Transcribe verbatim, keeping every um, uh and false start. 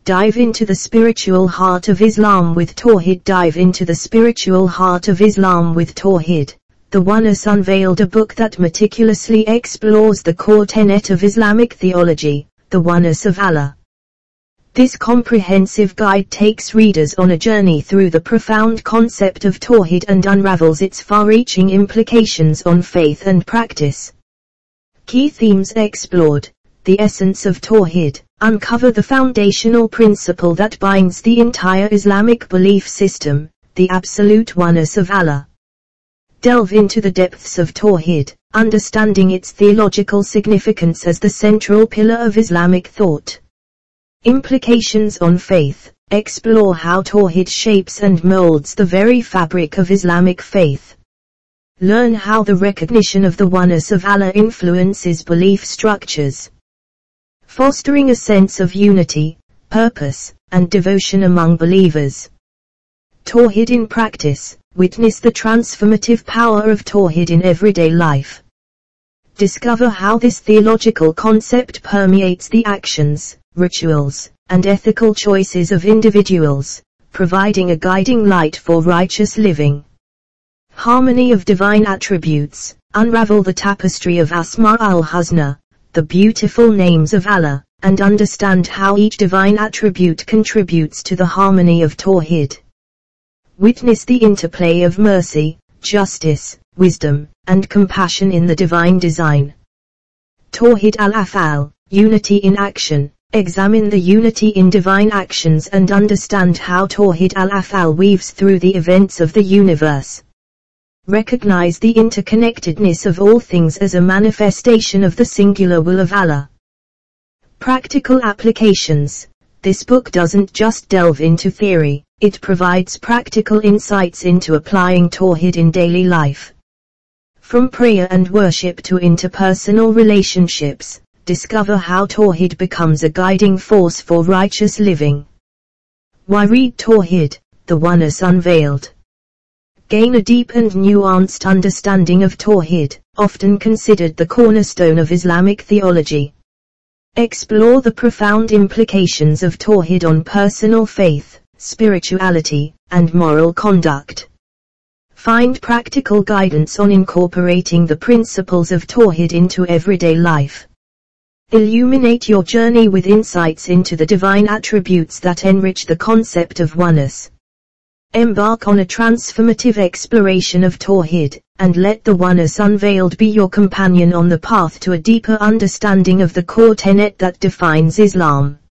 Dive into the spiritual heart of Islam with Tawhid. Dive into the spiritual heart of Islam with Tawhid. The Oneness unveiled a book that meticulously explores the core tenet of Islamic theology, the oneness of Allah. This comprehensive guide takes readers on a journey through the profound concept of Tawhid and unravels its far-reaching implications on faith and practice. Key themes explored: the essence of Tawhid. Uncover the foundational principle that binds the entire Islamic belief system, the absolute oneness of Allah. Delve into the depths of Tawhid, understanding its theological significance as the central pillar of Islamic thought. Implications on faith. Explore how Tawhid shapes and molds the very fabric of Islamic faith. Learn how the recognition of the oneness of Allah influences belief structures, fostering a sense of unity, purpose, and devotion among believers. Tawhid in practice. Witness the transformative power of Tawhid in everyday life. Discover how this theological concept permeates the actions, rituals, and ethical choices of individuals, providing a guiding light for righteous living. Harmony of divine attributes. Unravel the tapestry of Asma al-Husna, the beautiful names of Allah, and understand how each divine attribute contributes to the harmony of Tawhid. Witness the interplay of mercy, justice, wisdom, and compassion in the divine design. Tawhid al-Af'al, unity in action. Examine the unity in divine actions and understand how Tawhid al-Af'al weaves through the events of the universe. Recognize the interconnectedness of all things as a manifestation of the singular will of Allah. Practical applications. This book doesn't just delve into theory, it provides practical insights into applying Tawhid in daily life. From prayer and worship to interpersonal relationships, discover how Tawhid becomes a guiding force for righteous living. Why read Tawhid, the Oneness Unveiled? Gain a deep and nuanced understanding of Tawhid, often considered the cornerstone of Islamic theology. Explore the profound implications of Tawhid on personal faith, spirituality, and moral conduct. Find practical guidance on incorporating the principles of Tawhid into everyday life. Illuminate your journey with insights into the divine attributes that enrich the concept of oneness. Embark on a transformative exploration of Tawhid, and let the Oneness Unveiled be your companion on the path to a deeper understanding of the core tenet that defines Islam.